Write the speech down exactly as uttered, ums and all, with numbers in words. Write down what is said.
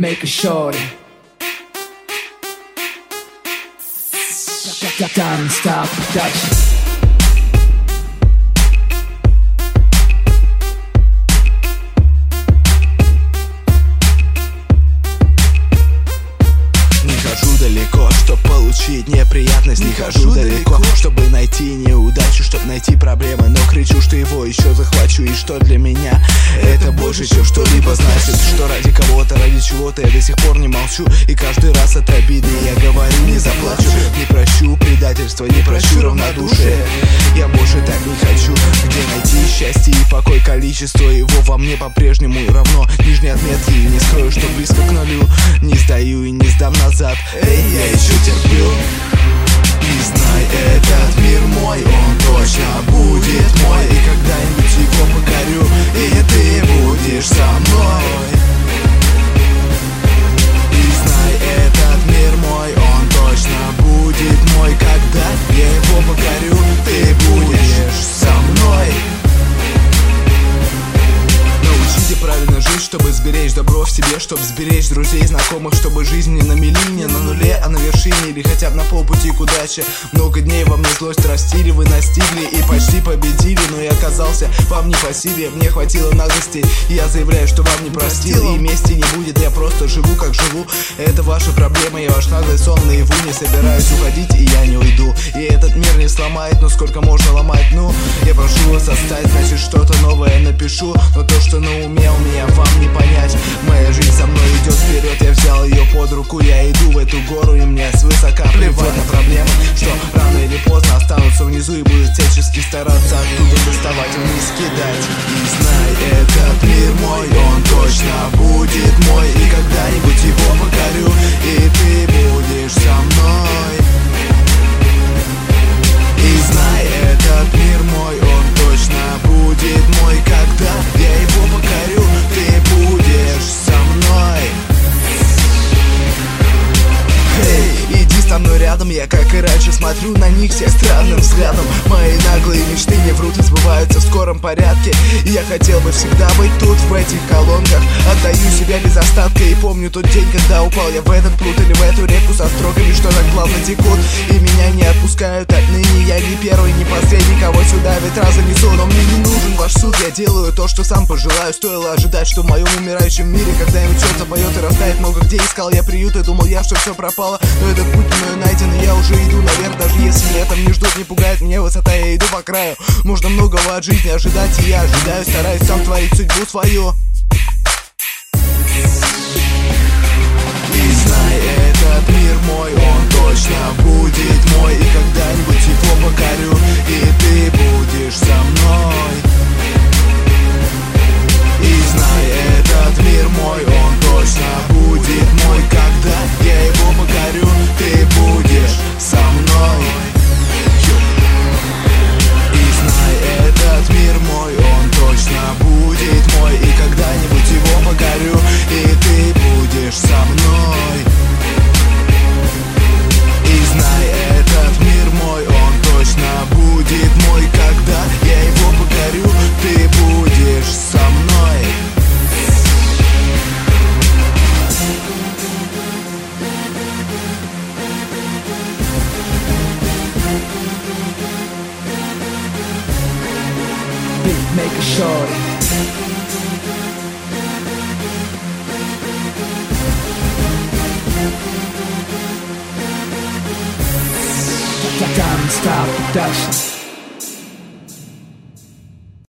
Make a shorty. Diamond Style Production. Не хожу далеко, чтоб получить неприятность. Не хожу далеко, чтобы найти неудачу, чтоб найти проблемы. Но кричу, что его еще захвачу. И что для меня это больше, чем что-либо значит. Что ради кого-то, ради чего-то я до сих пор не молчу. И каждый раз от обиды я говорю, не заплачу. Не прощу предательства, не прощу равнодушие. Я больше так не хочу. Где найти счастье и покой? Количество его во мне по-прежнему равно нижней отметки. И не скрою, что близко к нулю. Не сдаю и не сдам назад. Эй, я еще терплю. И знай, этот мир мой, он точно будет мой. И когда-нибудь его покорю, и ты будешь со мной. И знай, этот мир мой, он точно будет мой. Когда я его покорю, ты будешь со мной. Научите правильно жить, чтобы сберечь добро в себе, чтобы сберечь друзей, знакомых, чтобы жизнь не на мели, не на нуле, а на вершине или хотя бы на полпути к удаче. Много дней во мне злость растили, вы настигли и почти победили, но я оказался вам не по силе. Мне хватило наглости, и я заявляю, что вам не простил. И мести не будет, я просто живу как живу. Это ваша проблема, я ваш наглый сон наяву. Не собираюсь уходить, и я не уйду. И этот мир не сломает, но сколько можно ломать? Ну, я прошу вас оставить, значит что-то новое напишу. Но то, что на уме у меня, вам не понять. Моя жизнь со мной идет вперед, я взял ее под руку. Я иду в эту гору, и мне свысока плевать на проблемы, что рано или поздно останутся внизу. И будут всячески стараться оттуда доставать, вниз кидать. И знай, этот мир мой, он точно будет мой. И когда-нибудь его покорю, и ты будешь со мной. И знай, этот мир мой, он точно будет мой. Когда я его покорю, ты будешь со мной. Эй, иди со мной рядом, я как и раньше смотрю на них всех странным взглядом. Мои наглые мечты не врут и сбываются в скором порядке. И я хотел бы всегда быть тут, в этих колонках. Отдаю себя без остатка и помню тот день, когда упал я в этот пруд или в эту реку со строками, что так плавно текут и меня не отпускают отныне. Я не первый, не последний, кого сюда ветра занесу. Но мне не нужен ваш суд, я делаю то, что сам пожелаю. Стоило ожидать, что в моем умирающем мире когда-нибудь все запоет и растает много где. Искал я приют и думал я, что все пропало. Но этот путь мною найден, и я уже иду наверх. Даже если меня там не ждут, не пугает меня высота, я иду по краю. Можно многого от жизни ожидать, и я ожидаю, стараюсь сам творить судьбу свою. И знай, этот мир мой, он точно будет мой. И когда-нибудь его покорю, и ты будешь со мной. И знай, этот мир мой, он точно будет мой. Когда я его покорю, ты будешь со мной. И знай, этот мир мой, он точно будет мой. И когда-нибудь его покорю, и ты будешь со мной. И знай, этот мир мой, он точно будет мой. Когда я его покорю, ты будешь со мной. Make a shorty. Diamond Style Production.